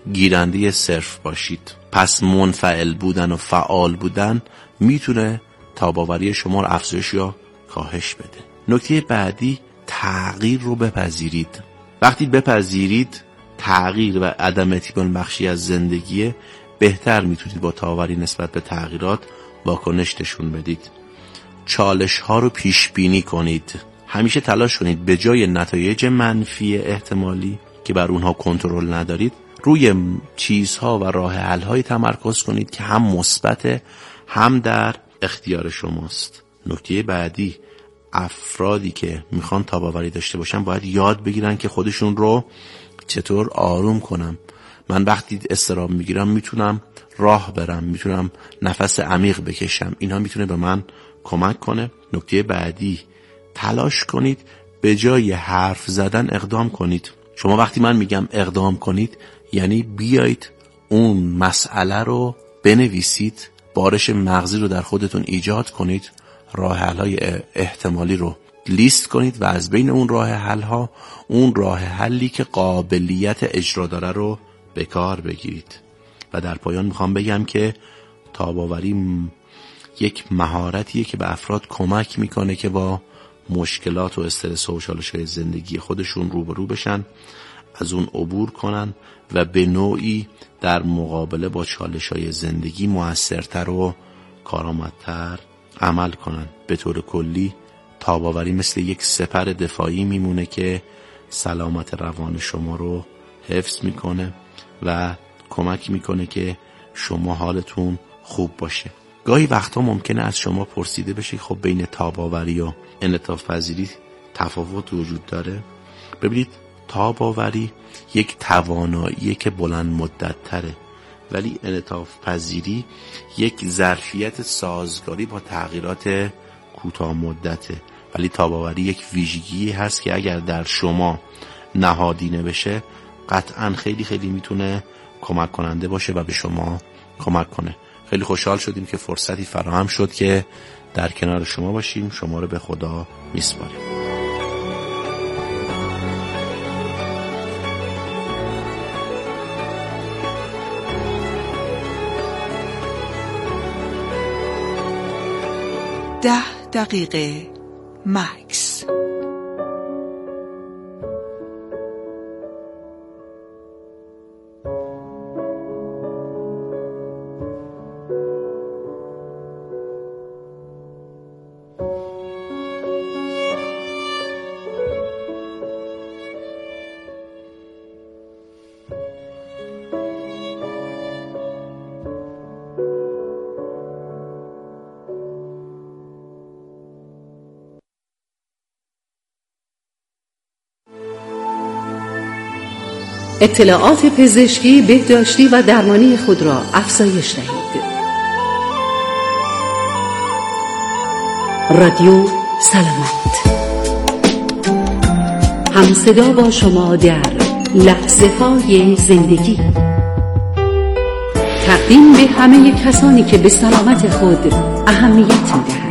گیرنده صرف باشید. پس منفعل بودن و فعال بودن میتونه تاب‌آوری شما رو افزایش یا کاهش بده. نکته بعدی، تغییر رو بپذیرید. وقتی بپذیرید تغییر و عدم اطمینان بخشی از زندگیه، بهتر میتونید با تاب‌آوری نسبت به تغییرات واکنش نشون بدید. چالش ها رو پیش بینی کنید. همیشه تلاش کنید به جای نتایج منفی احتمالی که بر اونها کنترل ندارید، روی چیزها و راه حل های تمرکز کنید که هم مثبت هم در اختیار شماست. نکته بعدی، افرادی که میخوان تاب‌آوری داشته باشن باید یاد بگیرن که خودشون رو چطور آروم کنم. من وقتی اضطراب میگیرم میتونم راه برم، میتونم نفس عمیق بکشم. اینا میتونه به من کمک کنه. نکته بعدی، تلاش کنید به جای حرف زدن اقدام کنید. شما وقتی من میگم اقدام کنید یعنی بیایید اون مسئله رو بنویسید، بارش مغزی رو در خودتون ایجاد کنید، راه حل‌های احتمالی رو لیست کنید و از بین اون راه حل‌ها اون راه حلی که قابلیت اجرا داره رو به کار بگیرید. و در پایان میخوام بگم که تاب‌آوری یک مهارتیه که به افراد کمک میکنه که با مشکلات و استرس و چالش‌های زندگی خودشون روبرو بشن، از اون عبور کنن و به نوعی در مقابله با چالش‌های زندگی مؤثرتر و کارآمدتر عمل کنن. به طور کلی تاب‌آوری مثل یک سپر دفاعی میمونه که سلامت روان شما رو حفظ میکنه و کمک میکنه که شما حالتون خوب باشه. گاهی وقتا ممکنه از شما پرسیده بشه خب بین تاب‌آوری و انعطاف پذیری تفاوت وجود داره؟ ببینید، تاب‌آوری یک تواناییه که بلند مدت تره، ولی انعطاف پذیری یک ظرفیت سازگاری با تغییرات کوتاه مدته. ولی تاب‌آوری یک ویژگی هست که اگر در شما نهادینه بشه قطعاً خیلی خیلی میتونه کمک کننده باشه و به شما کمک کنه. خیلی خوشحال شدیم که فرصتی فراهم شد که در کنار شما باشیم. شما رو به خدا میسپاریم. دقیقه مکس. اطلاعات پزشکی، بهداشتی و درمانی خود را افزایش دهید. رادیو سلامت، همصدا با شما در لحظه‌های زندگی. تقدیم به همه کسانی که به سلامت خود اهمیت می‌دهند.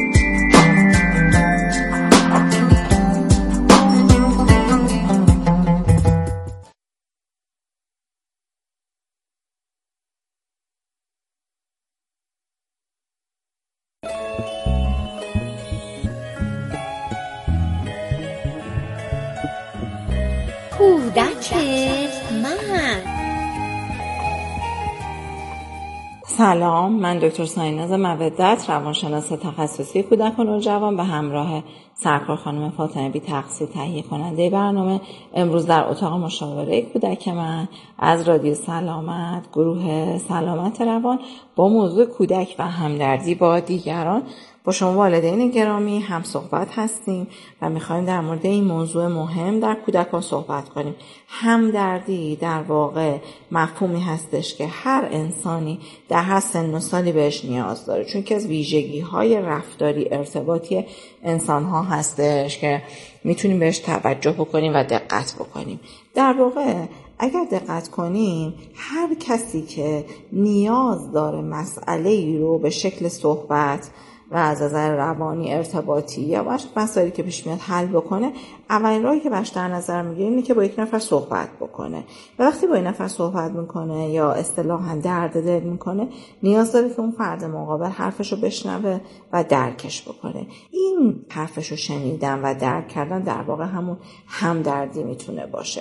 سلام، من دکتر سایناز مودت، روانشناس تخصصی کودک و نوجوان به همراه سرکار خانم فاطمه بی تقصیر تهیه کننده برنامه، امروز در اتاق مشاوره کودک من از رادیو سلامت گروه سلامت روان با موضوع کودک و همدردی با دیگران با شما والدین گرامی هم صحبت هستیم و میخوایم در مورد این موضوع مهم در کودکان صحبت کنیم. همدردی در واقع مفهومی هستش که هر انسانی در هر سن و سالی بهش نیاز داره، چون که از ویژگی‌های رفتاری ارتباطی انسان‌ها هستش که میتونیم بهش توجه بکنیم و دقت بکنیم. در واقع اگر دقت کنیم هر کسی که نیاز داره مسئله‌ای رو به شکل صحبت و از نظر روانی ارتباطی یا مسائلی که پیش میاد حل بکنه، اولین راهی که براش در نظر میگیره اینه که با یک نفر صحبت بکنه. و وقتی با این نفر صحبت میکنه یا اصطلاحاً درد دل میکنه، نیاز داره که اون فرد مقابل حرفشو بشنوه و درکش بکنه. این حرفشو شنیدن و درک کردن در واقع همون همدردی میتونه باشه.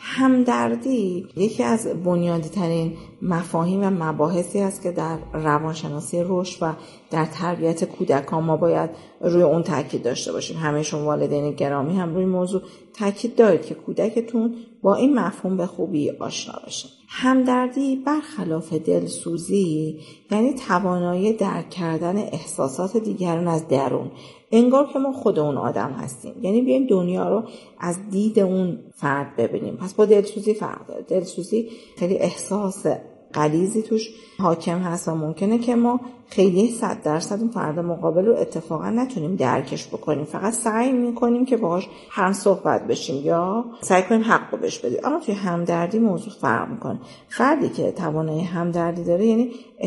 همدردی یکی از بنیادی ترین مفاهیم و مباحثی است که در روانشناسی رشد و در تربیت کودکان ما باید روی اون تاکید داشته باشیم. همه شما والدین گرامی هم روی موضوع تاکید دارید که کودکتون با این مفهوم به خوبی آشنا بشه. همدردی برخلاف دلسوزی یعنی توانایی درک کردن احساسات دیگران از درون، انگار که ما خود اون آدم هستیم، یعنی بیایم دنیا رو از دید اون فرد ببینیم. پس با دلسوزی فرق داره. دلسوزی خیلی احساس غلیظی توش حاکم هست و ممکنه که ما خیلی 100% اون فرد مقابل رو اتفاقا نتونیم درکش بکنیم، فقط سعی میکنیم که باهاش هم صحبت بشیم یا سعی کنیم حق رو بهش بدیم. اما توی همدردی موضوع فرق میکنه. فردی که توانایی همدردی داره یعنی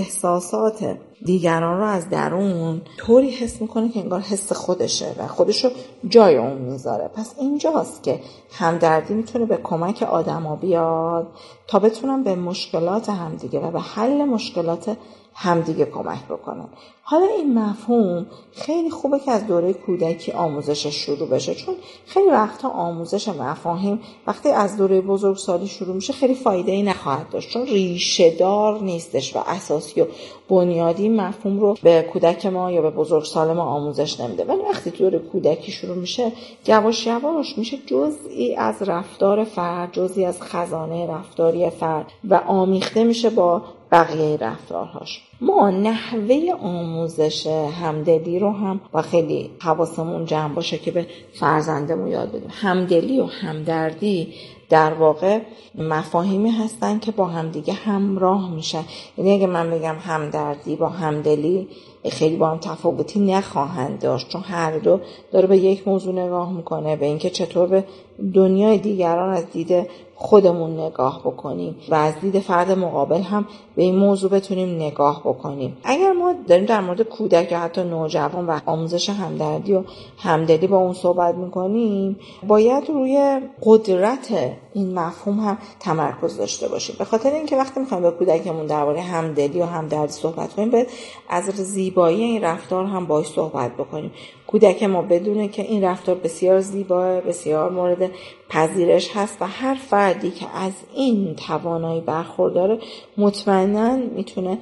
احساسات دیگران رو از درون طوری حس میکنه که انگار حس خودشه و خودشو جای اون میذاره. پس اینجاست که همدردی میتونه به کمک آدما بیاد تا بتونن به مشکلات همدیگه و به حل مشکلات همدیگه کمک بکنن. حالا این مفهوم خیلی خوبه که از دوره کودکی آموزشش شروع بشه، چون خیلی وقتا آموزش مفاهیم وقتی از دوره بزرگسالی شروع میشه خیلی فایده‌ای نخواهد داشت، چون ریشه دار نیستش و اساسی و بنیادی مفهوم رو به کودک ما یا به بزرگسال ما آموزش نمیده. ولی وقتی دوره کودکی شروع میشه یواش یواش میشه جزئی از رفتار فرد، جزئی از خزانه رفتاری فرد و آمیخته میشه با بقیه رفتارهاش. ما نحوه آموزش همدلی رو هم با خیلی حواسمون جمع باشه که به فرزندمون یاد بدیم. همدلی و همدردی در واقع مفاهیمی هستن که با همدیگه همراه میشن. یعنی اگه من بگم همدردی با همدلی خیلی با هم تفاوتی نخواهند داشت، چون هر دو داره به یک موضوع نگاه میکنه، به اینکه چطور به دنیای دیگران از دید خودمون نگاه بکنیم و از دید فرد مقابل هم به این موضوع بتونیم نگاه بکنیم. اگر ما داریم در مورد کودک یا حتی نوجوان و آموزش همدردی و همدلی با اون صحبت میکنیم، باید روی قدرت این مفهوم هم تمرکز داشته باشیم. به خاطر اینکه وقتی میخوایم به کودکمون درباره همدلی و همدردی صحبت کنیم، باید از زیبایی این رفتار هم باهاش صحبت بکنیم. کودک ما بدونه که این رفتار بسیار زیباه، بسیار مورد پذیرش هست و هر فردی که از این توانایی برخورداره مطمئناً میتونه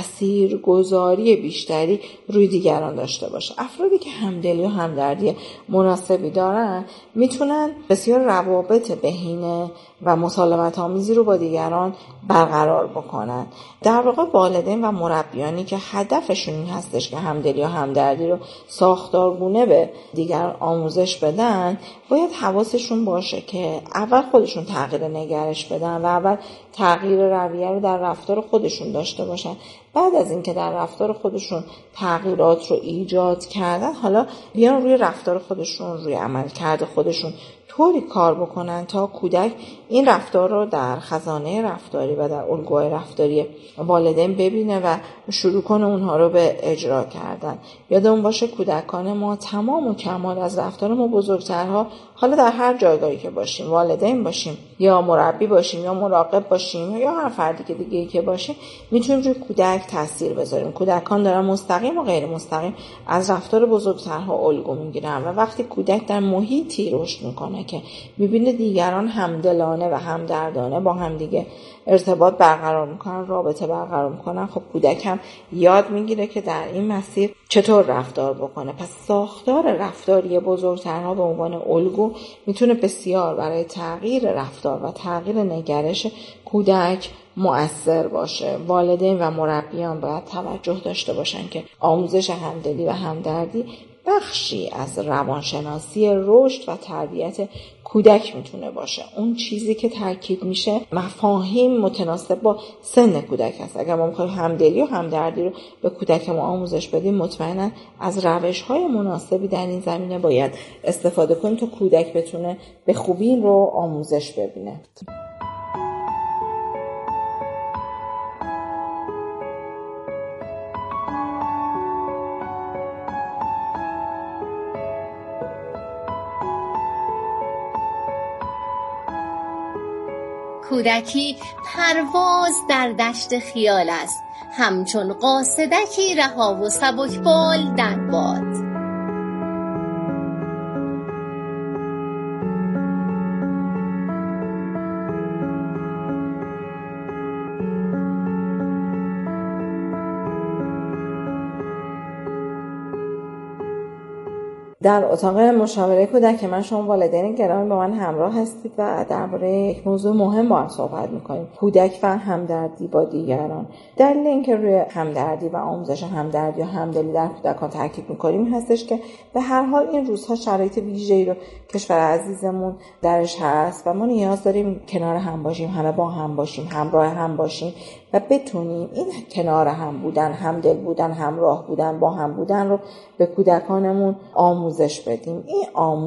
تاثیرگذاری بیشتری روی دیگران داشته باشه. افرادی که همدلی و همدردی مناسبی دارن میتونن بسیار روابط بهینه و مسالمت آمیزی رو با دیگران برقرار بکنن. در واقع والدین و مربیانی که هدفشون این هستش که همدلی و همدردی رو ساختارگونه به دیگران آموزش بدن، باید حواسشون باشه که اول خودشون تغییر نگرش بدن و اول تغییر رویه رو در رفتار خودشون داشته باشن. بعد از اینکه در رفتار خودشون تغییرات رو ایجاد کردن، حالا بیان روی رفتار خودشون، روی عملکرد خودشون طوری کار بکنن تا کودک این رفتار رو در خزانه رفتاری و در الگوهای رفتاری والدین ببینه و شروع کنه اونها رو به اجرا کردن. یادمون باشه کودکان ما تمام و کمال از رفتار ما بزرگترها، حالا در هر جایگاهی که باشیم، والدین باشیم یا مربی باشیم یا مراقب باشیم یا هر فردی که دیگه‌ای که باشه، میتونیم روی کودک تاثیر بذاریم. کودکان دارن مستقیم و غیر مستقیم از رفتار بزرگترها الگو میگیرن و وقتی کودک در محیطی رشد میکنه که میبینه دیگران همدلانه و همدردانه با هم دیگه ارتباط برقرار میکنن، رابطه برقرار میکنن، خب کودک هم یاد میگیره که در این مسیر چطور رفتار بکنه. پس ساختار رفتاری بزرگترها به عنوان الگو میتونه بسیار برای تغییر رفتار و تغییر نگرش کودک مؤثر باشه. والدین و مربیان باید توجه داشته باشن که آموزش همدلی و همدردی بخشی از روانشناسی رشد و تربیت کودک میتونه باشه. اون چیزی که تاکید میشه مفاهیم متناسب با سن کودک هست. اگر ما میخوایم همدلی و همدردی رو به کودک ما آموزش بدیم، مطمئنا از روش‌های مناسبی در این زمینه باید استفاده کنیم تا کودک بتونه به خوبی این رو آموزش ببینه. کودکی پرواز در دشت خیال است، همچون قاصدکی رها و سبکبال در باد. در اتاق مشاوره کودک من شما والدین گرامی با من همراه هستید و درباره یک موضوع مهم با هم صحبت می‌کنیم: کودک و همدردی با دیگران. دلیل اینکه روی همدردی و آموزش همدردی و همدلی در کودکان تاکید می‌کنیم هستش که به هر حال این روزها شرایط ویژه‌ای رو کشور عزیزمون درش هست و ما نیاز داریم کنار هم باشیم، همه با هم باشیم، همراه هم باشیم و بتونیم این کنار هم بودن، همدل بودن، همراه بودن، با هم بودن رو به کودکانمون آموزش بدیم. این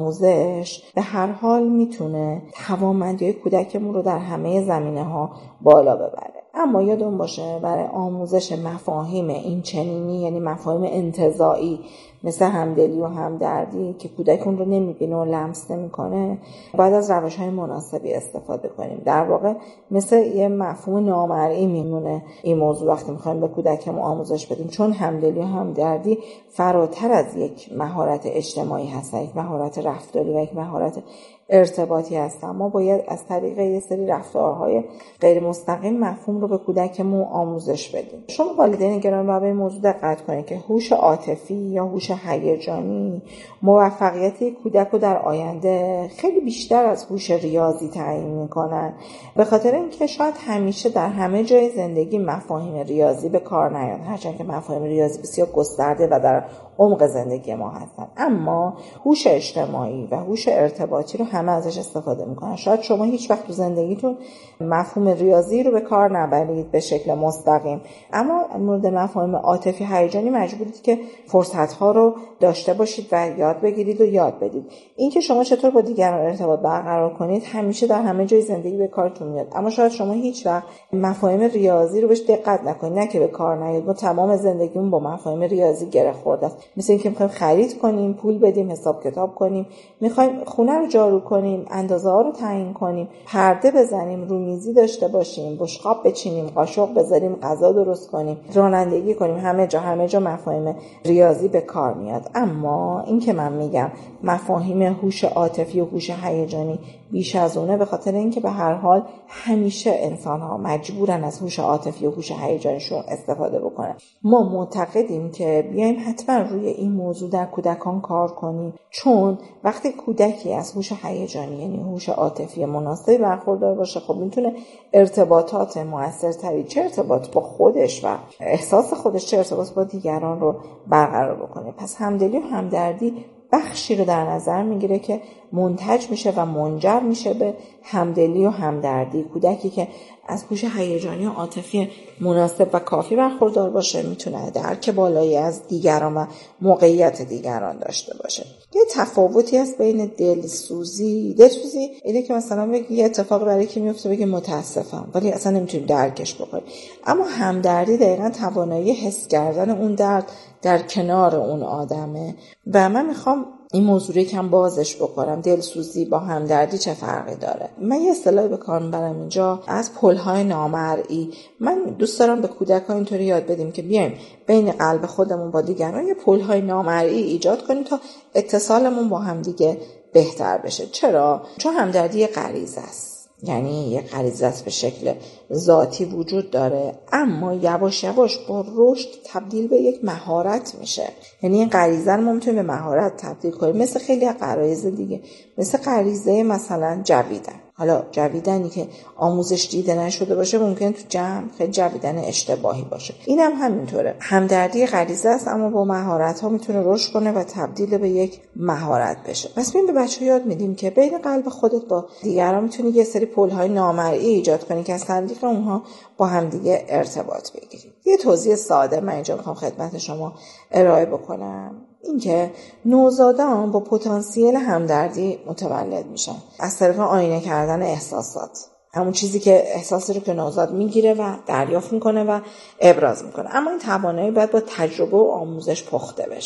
آموزش به هر حال میتونه توانمندی کودکمون رو در همه زمینه‌ها بالا ببره. اما یادمون باشه برای آموزش مفاهیم این چنینی، یعنی مفاهیم انتزاعی مثل همدلی و همدردی که کودک اون رو نمیبینه و لمس نمیکنه، باید از روش‌های مناسبی استفاده کنیم. در واقع مثل یه مفهوم نامرئی میمونه این موضوع وقتی میخوایم به کودکمون آموزش بدیم، چون همدلی و همدردی فراتر از یک مهارت اجتماعی هست، یک مهارت رفتاری و یک مهارت ارتباطی هست. ما باید از طریق یه سری رفتارهای غیر مستقیم مفهوم رو به کودکمون آموزش بدیم. شما والدین گرامی باید به این موضوع دقت کنید که هوش عاطفی یا هوش هیجانی موفقیت کودک رو در آینده خیلی بیشتر از هوش ریاضی تعیین میکنن، به خاطر اینکه شاید همیشه در همه جای زندگی مفاهیم ریاضی به کار نیاد، هرچند که مفاهیم ریاضی بسیار گسترده و در عمق زندگی ما هستن، اما هوش اجتماعی و هوش ارتباطی رو همه ازش استفاده میکنن. شاید شما هیچ وقت تو زندگیتون مفهوم ریاضی رو به کار نبرید به شکل مستقیم، اما مورد مفاهیم عاطفی هیجانی مجبورید که فرصت‌ها رو داشته باشید و یاد بگیرید و یاد بدید. اینکه شما چطور با دیگران ارتباط برقرار کنید همیشه در همه جای زندگی به کارتون میاد، اما شاید شما هیچ وقت مفاهیم ریاضی رو بهش دقت نکنید، نه که به کار نیاد. ما تمام زندگیمون با مفاهیم ریاضی گره خورده است. مثل اینکه می‌خوایم خرید کنیم، پول بدیم، حساب کتاب کنیم، می‌خوایم خونه رو جارو کنیم، اندازه‌ها رو تعیین کنیم، پرده بزنیم، رومیزی داشته باشیم، بشقاب بچینیم، قاشق بذاریم، غذا درست کنیم، رانندگی کنیم، همه جا مفاهیم ریاضی به کار میاد. اما این که من میگم مفاهیم هوش عاطفی و هوش هیجانی بیش از اونه، به خاطر اینکه به هر حال همیشه انسان‌ها مجبورن از هوش عاطفی و هوش هیجانیشون استفاده بکنن. ما معتقدیم که بیایم حتما روی این موضوع در کودکان کار کنیم، چون وقتی کودکی از هوش هیجانی یعنی هوش عاطفی مناسبی برخوردار باشه، خب میتونه ارتباطات موثرتری، چه ارتباط با خودش و احساس خودش، چه ارتباط با دیگران رو برقرار بکنه. پس همدلی و همدردی بخشی رو در نظر میگیره که منتج میشه و منجر میشه به همدلی و همدردی. کودکی که از هوش هیجانی و عاطفی مناسب و کافی برخوردار باشه میتونه درک بالایی از دیگران و موقعیت دیگران داشته باشه. یه تفاوتی هست بین دلسوزی اینه که مثلا بگی یه اتفاق برای کی میفته بگی متاسفم، ولی اصلا نمیتونیم درکش بکنیم. اما همدردی دقیقاً توانایی حس کردن اون درد در کنار اون آدمه و من میخوام این موضوع رو کم بازش بکنم. دلسوزی با همدردی چه فرقی داره؟ من یه اصطلاحی به کار میبرم اینجا، از پل‌های نامرئی. من دوست دارم به کودکان اینطوری یاد بدیم که بیایم بین قلب خودمون با دیگران یه پل‌های نامرئی ایجاد کنیم تا اتصالمون با هم دیگه بهتر بشه. چرا؟ چون همدردی غریزه است، یعنی یه غریزه است به شکل ذاتی وجود داره، اما یواش یواش با رشد تبدیل به یک مهارت میشه. یعنی این غریزه رو ما میتونیم به مهارت تبدیل کنیم، مثل خیلی غرایز دیگه، مثل غریزه مثلا جویدن. حالا جویدنی که آموزش دیده نشده باشه ممکن تو جمع خیلی جویدن اشتباهی باشه. اینم همینطوره. همدردی غریزه است اما با مهارت‌ها میتونه رشد کنه و تبدیل به یک مهارت بشه. پس ببین به بچه‌ها یاد میدیم که بین قلب خودت با دیگران میتونی یه سری پل‌های نامرئی ایجاد کنی که از طریق اونها با هم دیگه ارتباط بگیری. یه توضیح ساده من اینجا میخوام خدمت شما ارائه بکنم. اینکه نوزادان با پتانسیل همدردی متولد میشن از طریق آینه کردن احساسات، همون چیزی که احساسی رو که نوزاد میگیره و دریافت میکنه و ابراز میکنه. اما این توانایی باید با تجربه و آموزش پخته بشه.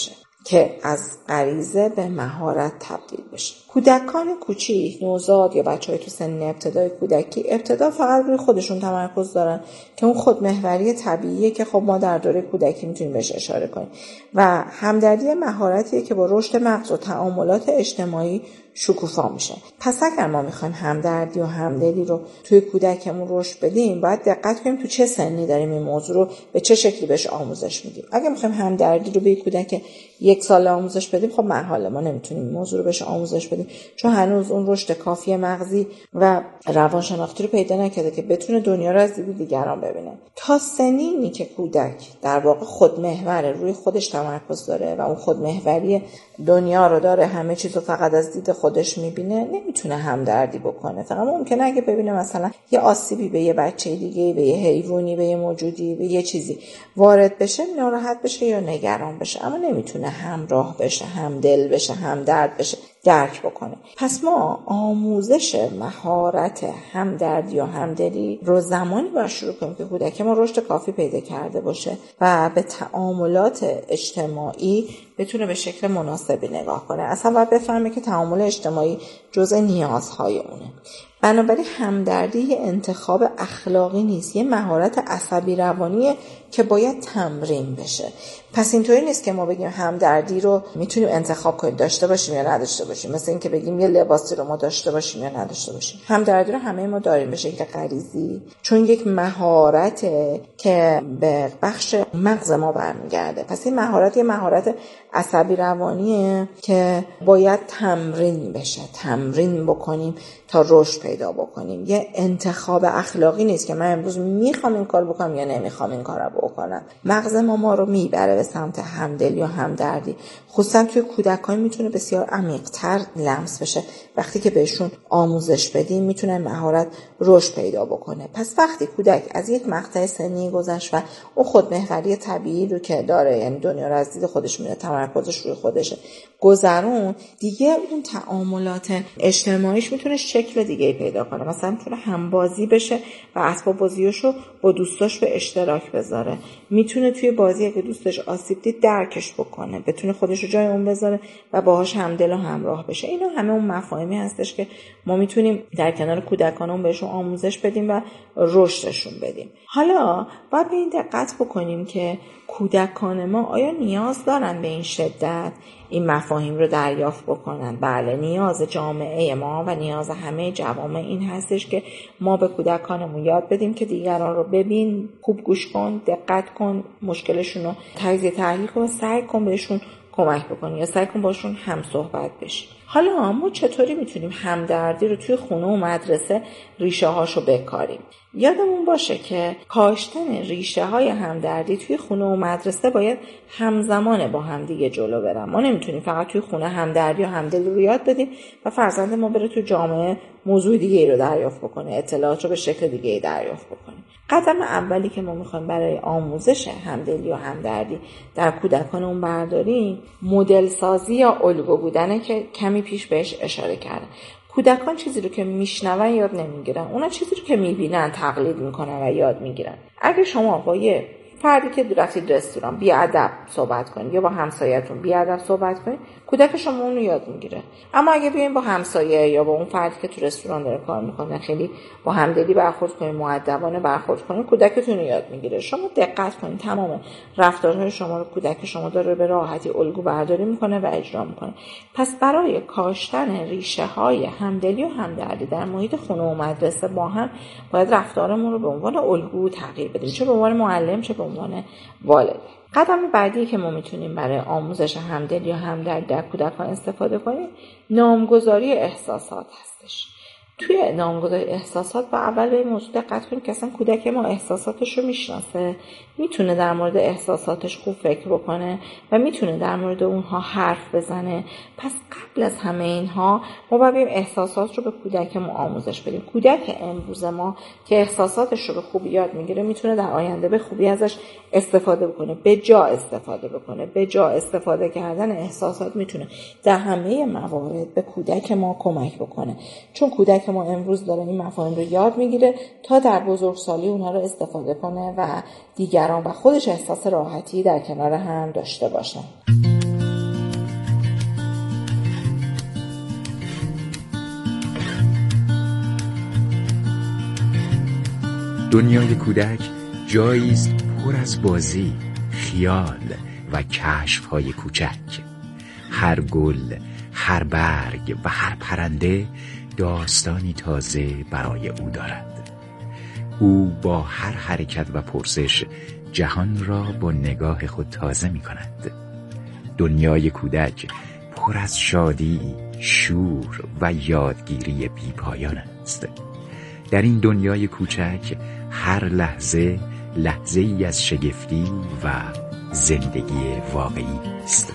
که از غریزه به مهارت تبدیل بشه. کودکان کوچیک، نوزاد یا بچه‌های تو سن ابتدای کودکی ابتدا فقط روی خودشون تمرکز دارن که اون خودمحوری طبیعیه که خب ما در دوره کودکی میتونیم بهش اشاره کنیم و همدردی مهارتیه که با رشد مغز و تعاملات اجتماعی شکوفا میشه. پس اگر ما میخوایم همدردی و همدلی رو توی کودکمون رشد بدیم، باید دقت کنیم تو چه سنی داریم این موضوع رو به چه شکلی بهش آموزش میدیم. اگه میخوایم همدردی رو به کودک 1 ساله آموزش بدیم، خب محاله ما نمیتونیم این موضوع رو بهش آموزش بدیم، چون هنوز اون رشد کافی مغزی و روانشناختی رو پیدا نکرده که بتونه دنیا رو از دید دیگران ببینه. تا سنینی که کودک در واقع خودمحوره، روی خودش تمرکز داره و اون خودمحوری دنیا رو داره، همه چیز رو فقط از دید خودش میبینه، نمیتونه همدردی بکنه. فقط ممکنه اگه ببینه مثلا یه آسیبی به یه بچه دیگه، به یه حیوانی، به یه موجودی، به یه چیزی وارد بشه، ناراحت بشه یا نگران بشه، اما نمیتونه همراه بشه، همدل بشه، همدرد بشه، درک بکنه. پس ما آموزش مهارت همدردی و همدلی رو زمانی باید شروع کنیم که کودک ما رشد کافی پیدا کرده باشه و به تعاملات اجتماعی بتونه به شکل مناسبی نگاه کنه. اصلا باید بفهمه که تعامل اجتماعی جزء نیازهای اونه. بنابراین همدردی یه انتخاب اخلاقی نیست، یه مهارت عصبی روانیه که باید تمرین بشه. پس اینطوری نیست که ما بگیم همدردی رو میتونیم انتخاب کنیم داشته باشیم یا نداشته باشیم، مثل این که بگیم یه لباسی رو ما داشته باشیم یا نداشته باشیم. همدردی رو همه ما داریم به شکل غریزی، چون یک مهارته که به بخش مغز ما برمیگرده. پس این مهارت یه مهارت عصبی روانیه که باید تمرین بشه، تمرین بکنیم تا رشد پیدا بکنیم. یه انتخاب اخلاقی نیست که من امروز میخوام این کار بکنم یا نمیخوام این کار رو بکنم. مغز ما رو میبره به سمت همدلی یا همدردی. خصوصا توی کودکان میتونه بسیار عمیق‌تر لمس بشه. وقتی که بهشون آموزش بدیم میتونه مهارت رشد پیدا بکنه. پس وقتی کودک از یک مقطع سنی گذشت و اون خودمحوری طبیعی رو که داره، یعنی دنیا رو از دید خودش میبینه، تمرکزش روی خودشه، گذرون، دیگه اون تعاملات اجتماعیش میتونه شکل دیگه پیدا کنه. مثلا میتونه همبازی بشه و اسباب بازیاشو با دوستاش به اشتراک بذاره. میتونه توی بازی اگه دوستش آسیب دید درکش بکنه، بتونه خودش رو جای اون بذاره و باهاش همدل و همراه بشه. اینا همه اون مفاهیمی هستش که ما میتونیم در کنار کودکانمون بهشون آموزش بدیم و رشدشون بدیم. حالا باید به این دقت بکنیم که کودکان ما آیا نیاز دارن به این شدت این مفاهیم رو دریافت بکنن؟ بله، نیاز جامعه ما و نیاز همه جوامع این هستش که ما به کودکانمون یاد بدیم که دیگران رو ببین، خوب گوش کن، دقت کن، مشکلشون رو تجزیه تحلیل کن، سعی کن بهشون کمک بکنی یا سعی کن باشون هم صحبت بشی. حالا ما چطوری میتونیم همدردی رو توی خونه و مدرسه ریشه هاشو بکاریم؟ یادمون باشه که کاشتن ریشه های همدردی توی خونه و مدرسه باید همزمان با هم دیگه جلو برن. ما نمیتونیم فقط توی خونه همدردی و همدلی رو یاد بدیم و فرزند ما بره توی جامعه موضوع دیگه ای رو دریافت بکنه، اطلاعات رو به شکل دیگه ای دریافت بکنه. قدم اولی که ما میخوایم برای آموزش همدلی و همدردی در کودکانمون برداریم، مدل سازی یا الگو بودنه که کمی پیش بهش اشاره کردم. کودکان چیزی رو که میشنون یاد نمیگیرن، اونا چیزی رو که میبینن تقلید میکنن و یاد میگیرن. اگه شما با یه فردی که رفتید رستوران بی‌ادب صحبت کنید یا با همسایه‌تون بی‌ادب صحبت کنید، کودک شما اون رو یاد میگیره. اما اگه بیاین با همسایه یا با اون فردی که تو رستوران داره کار میکنه خیلی با همدلی برخورد کنید، مؤدبانه برخورد کنید، کودکتون رو یاد میگیره. شما دقت کنید تمام رفتارهای شما رو کودک شما داره به راحتی الگو برداری میکنه و اجرا میکنه. پس برای کاشتن ریشه های همدلی و همدردی در محیط خونه و مدرسه با هم باید رفتارمون رو به عنوان الگو تغییر بدیم، چه به عنوان معلم چه به عنوان والد. قدم بعدی که ما میتونیم برای آموزش همدلی یا همدردی در کودکان استفاده کنیم، نامگذاری احساسات هستش. توی نامگذاری احساسات با اول به این موضوع دقت کنیم که اصلا کودک ما احساساتش رو میشناسه، میتونه در مورد احساساتش خوب فکر بکنه و میتونه در مورد اونها حرف بزنه. پس قبل از همه اینها ما باید احساسات رو به کودک ما آموزش بدیم. کودک امروز ما که احساساتش رو به خوبی یاد میگیره میتونه در آینده به خوبی ازش استفاده بکنه، به جا استفاده بکنه. به جا استفاده کردن احساسات میتونه در همه موارد به کودک ما کمک بکنه، چون کودک ما امروز داره این مفاهیم رو یاد میگیره تا در بزرگسالی اونها رو استفاده کنه و دیگران و خودش احساس راحتی در کنار هم داشته باشن. دنیای کودک جایی است پر از بازی، خیال و کشف‌های کوچک. هر گل، هر برگ و هر پرنده داستانی تازه برای او دارد. او با هر حرکت و پرسش جهان را با نگاه خود تازه می کند. دنیای کودک پر از شادی، شور و یادگیری بی‌پایان است. در این دنیای کوچک هر لحظه لحظه‌ای از شگفتی و زندگی واقعی است.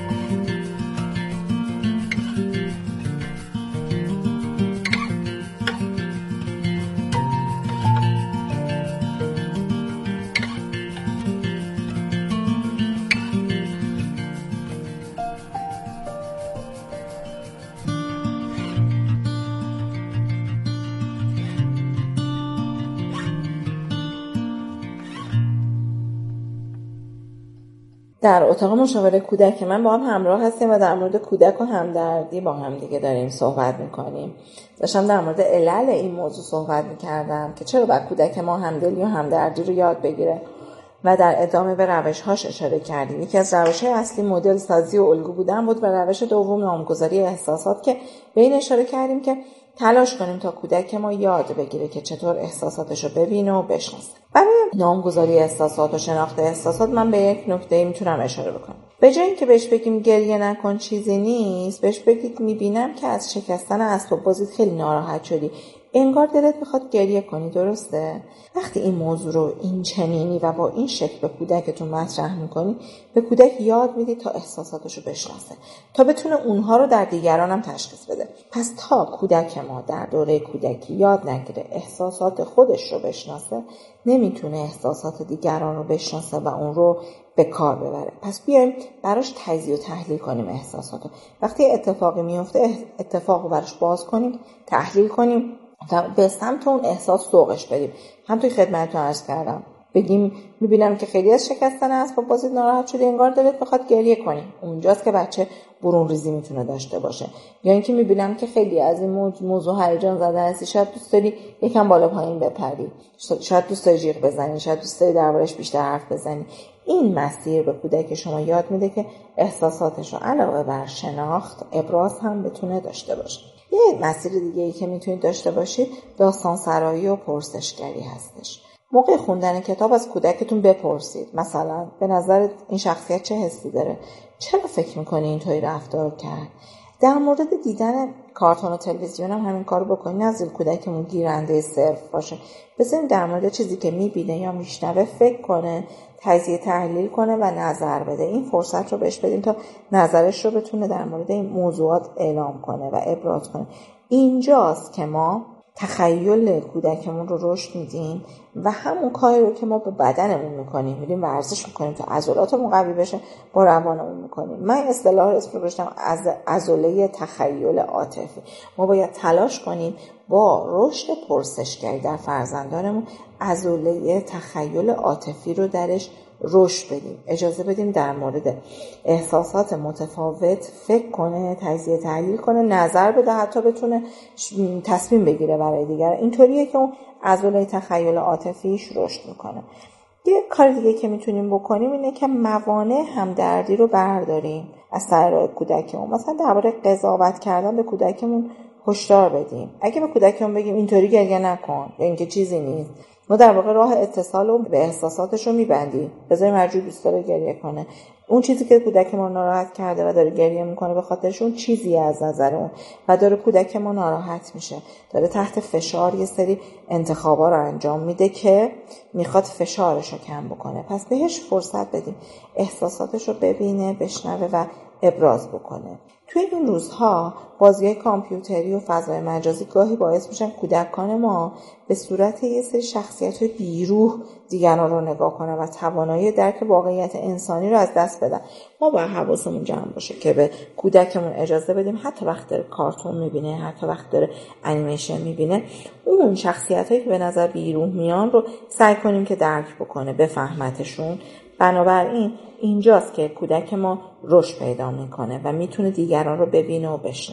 در اتاق مشاوره کودک من با هم همراه هستیم و در مورد کودک و همدردی با هم دیگه داریم صحبت میکنیم. داشتم در مورد علل این موضوع صحبت میکردم که چرا باید کودک ما همدلی و همدردی رو یاد بگیره و در ادامه به روش‌هاش اشاره کردیم. یکی از روش‌های اصلی مدل سازی و الگو بودن بود و روش دوم نامگذاری احساسات که به این اشاره کردیم که تلاش کنیم تا کودک ما یاد بگیره که چطور احساساتش رو ببینه و بشناسه. برای نامگذاری احساسات و شناخت احساسات من به یک نکته میتونم اشاره بکنم. به جای اینکه بهش بگیم گریه نکن چیزی نیست، بهش بگید میبینم که از شکستن اسباب بازیت خیلی ناراحت شدی، انگار دلت میخواد گریه کنی، درسته؟ وقتی این موضوع رو این چنینی و با این شکل به کودکتون مطرح میکنی، به کودک یاد میدی تا احساساتشو بشناسه، تا بتونه اونها رو در دیگران هم تشخیص بده. پس تا کودک ما در دوره کودکی یاد نگیره احساسات خودش رو بشناسه، نمیتونه احساسات دیگران رو بشناسه و اون رو به کار ببره. پس بیایم براش تجزیه و تحلیل کنیم احساساتو. وقتی اتفاقی میفته اتفاقو براش باز کنیم، تحلیل کنیم، به سمت اون احساس سوقش بدیم. هم توی خدمتتون عرض کردم، بگیم میبینم که خیلی از شکستن اسباب بازیت ناراحت شدی، انگار دلت بخواد گریه کنی. اونجاست که بچه برون ریزی میتونه داشته باشه. یا اینکه میبینم که خیلی از این موضوع هیجان زده هستی، شاید دوست داری یکم بالا پایین بپری، شاید دوست داری جیغ بزنی، شاید دوست داری دربارش بیشتر حرف بزنی. این مسیر به کودک شما یاد میده که احساساتش رو علاوه بر شناخت، ابراز هم بتونه داشته باشه. یه مسیر دیگه ای که میتونید داشته باشید داستان سرایی و پرسشگری هستش. موقع خوندن کتاب از کودکتون بپرسید، مثلا به نظرت این شخصیت چه حسی داره؟ چرا فکر میکنی اینطوری رفتار کرد؟ در مورد دیدن کارتون و تلویزیون هم همین کارو بکنید. نذارید کودکمون گیرنده صرف باشه. بذارید در مورد چیزی که میبینه یا میشنوه فکر کنه، تجزیه تحلیل کنه و نظر بده. این فرصت رو بهش بدیم تا نظرش رو بتونه در مورد این موضوعات اعلام کنه و ابراز کنه. اینجاست که ما تخیل کودکمون رو رشد میدیم و همون کاری رو که ما به بدنمون میکنیم، میریم ورزش میکنیم تا عضلاتمون قوی بشه، با روانمون میکنیم. من اصطلاح اسم رو گذاشتم از عضله تخیل عاطفی. ما باید تلاش کنیم با رشد پرسشگری در فرزندانمون عضله تخیل عاطفی رو درش رشد بدیم، اجازه بدیم در مورد احساسات متفاوت فکر کنه، تجزیه تحلیل کنه، نظر بده، حتی بتونه تصمیم بگیره برای دیگر. اینطوریه که اون عضله تخیل عاطفیش رشد میکنه. یه کار دیگه که میتونیم بکنیم اینه که موانع همدردی رو برداریم از سر راه کودکمون. مثلا درباره قضاوت کردن به کودکمون هشدار بدیم. اگه به کودکمون بگیم اینطوری گریه نکن یا اینکه چیزی نیست، ما در واقع راه اتصال رو به احساساتش رو میبندیم. بذاریم هر جور دوست داره گریه کنه. اون چیزی که کودک ما ناراحت کرده و داره گریه میکنه به خاطرش اون چیزی از نظر اون و داره کودک ما ناراحت میشه، داره تحت فشار یه سری انتخابا رو انجام میده که میخواد فشارش رو کم بکنه. پس بهش فرصت بدیم احساساتش رو ببینه، بشنوه و ابراز بکنه. توی این روزها بازی‌های کامپیوتری و فضای مجازی گاهی باعث میشن کودکان ما به صورت یه سری شخصیت‌های بیروح دیگران رو نگاه کنن و توانایی درک واقعیت انسانی رو از دست بدن. ما باید حواسمون جمع باشه که به کودکمون اجازه بدیم حتی وقت داره کارتون میبینه، حتی وقت داره انیمیشن میبینه، اون شخصیت‌هایی که به نظر بیروح میان رو سعی کنیم که درک بکنه، بفهمتشون. بنابراین اینجاست که کودک ما رشد پیدا میکنه و میتونه دیگران رو ببینه و بشنوه.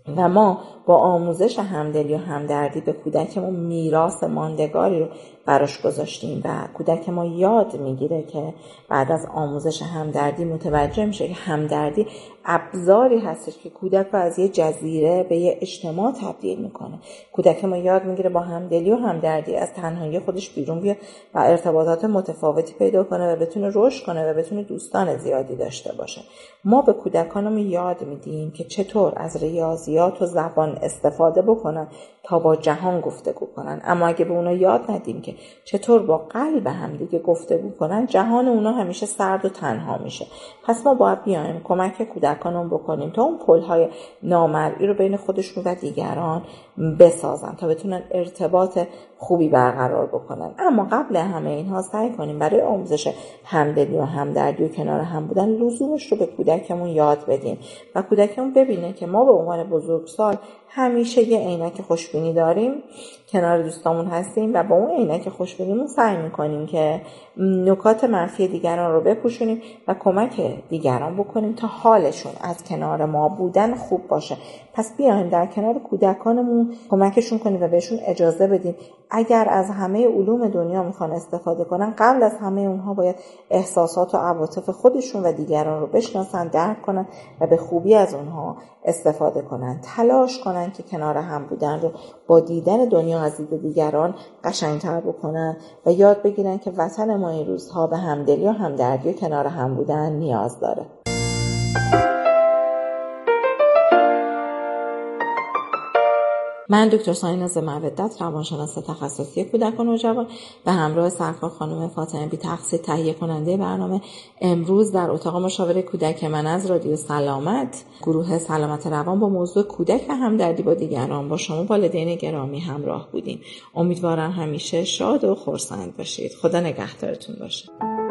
و ما با آموزش همدلی و همدردی به کودکمون میراث ماندگاری رو براش گذاشتیم و کودک ما یاد میگیره که بعد از آموزش همدردی متوجه میشه که همدردی ابزاری هستش که کودک رو از یه جزیره به یه اجتماع تبدیل میکنه. کودک ما یاد میگیره با همدلی و همدردی از تنهایی خودش بیرون بیاد و ارتباطات متفاوتی پیدا کنه و بتونه رشد کنه و بتونه دوستان زیادی داشته باشه. ما به کودکانمون یاد میدیم که چطور از ریاضیات و زبان استفاده بکنن تا با جهان گفتگو کنن، اما اگه به اونا یاد ندیم که چطور با قلب هم دیگه گفتگو کنن، جهان اونا همیشه سرد و تنها میشه. پس ما باید بیایم کمک کودکانمون بکنیم تا اون پل‌های نامرئی رو بین خودشون و دیگران بسازن تا بتونن ارتباط خوبی برقرار بکنن. اما قبل همه اینها سعی کنیم برای آموزش همدلی و همدردی و کنار هم بودن لزومش رو به کودکمون یاد بدیم و کودکمون ببینه که ما به عنوان بزرگسال همیشه یه عینک خوشبینی داریم، کنار دوستامون هستیم و با اون عینک خوشبینیمون سعی میکنیم که نکات منفی دیگران رو بپوشونیم و کمک دیگران بکنیم تا حالشون از کنار ما بودن خوب باشه. پس بیایم در کنار کودکانمون کمکشون کنیم و بهشون اجازه بدیم اگر از همه علوم دنیا میخوان استفاده کنن، قبل از همه اونها باید احساسات و عواطف خودشون و دیگران رو بشناسن، درک کنن و به خوبی از اونها استفاده کنن. تلاش کنن که کنار هم بودن رو با دیدن دنیا از دید دیگران قشنگتر بکنن و یاد بگیرن که وطن ما این روزها به همدلی و همدردی و کنار هم بودن نیاز داره. من دکتر ساینز مودت، روانشناس تخصصی کودک و نوجوان به همراه سرکار خانم فاطمه بی تقصیر تهیه کننده برنامه، امروز در اتاق مشاوره کودک من از رادیو سلامت گروه سلامت روان با موضوع کودک و همدردی با دیگران با شما والدین گرامی همراه بودیم. امیدوارم همیشه شاد و خرسند باشید. خدا نگهدارتون باشه.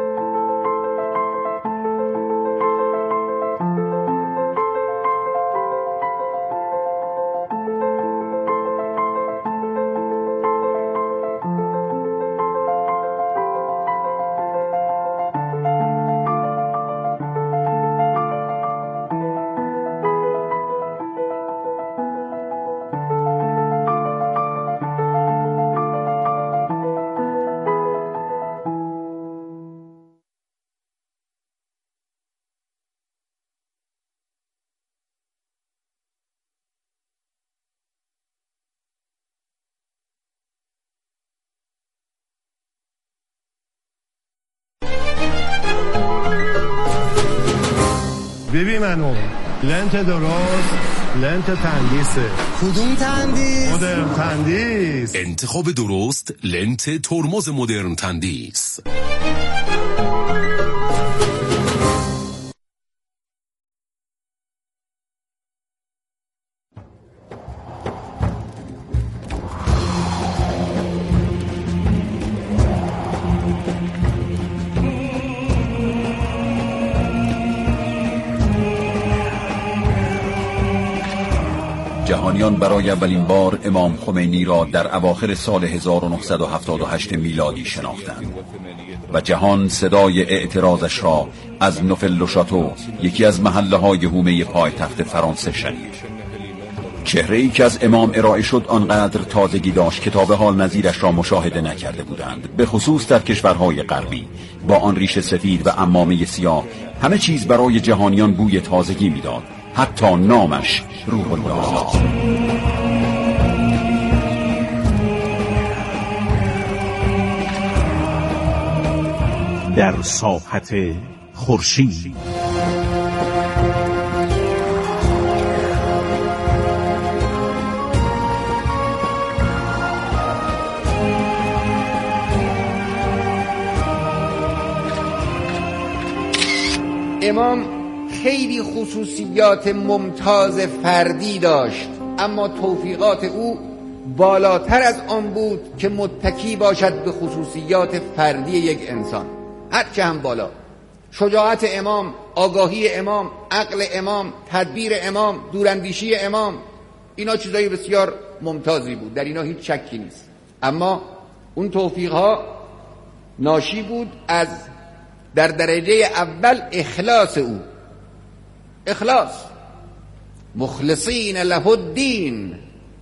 ببین منو لنت درست، لنت تندیسه. کدوم تندیس؟ مدرن تندیس. انتخاب درست لنت ترمز مدرن تندیس. جهانیان برای اولین بار امام خمینی را در اواخر سال 1978 میلادی شناختند و جهان صدای اعتراضش را از نوفل شاتو، یکی از محله‌های حومه پایتخت فرانسه شنید. چهره‌ای که از امام ارائه شد آنقدر تازگی داشت که تا به حال نظیرش را مشاهده نکرده بودند، به خصوص در کشورهای غربی. با آن ریش سفید و عمامه سیاه همه چیز برای جهانیان بوی تازگی میداد، حتی نامش روح الله. در ساحت خورشید امام خیلی خصوصیات ممتاز فردی داشت، اما توفیقات او بالاتر از آن بود که متکی باشد به خصوصیات فردی یک انسان، هرچه هم بالا. شجاعت امام، آگاهی امام، عقل امام، تدبیر امام، دوراندیشی امام، اینا چیزایی بسیار ممتازی بود، در اینا هیچ شکی نیست. اما اون توفیقها ناشی بود از در درجه اول اخلاص او. اخلاص مخلصین له الدین،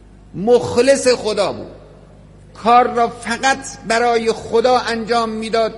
مخلص خدا بود، کار را فقط برای خدا انجام میداد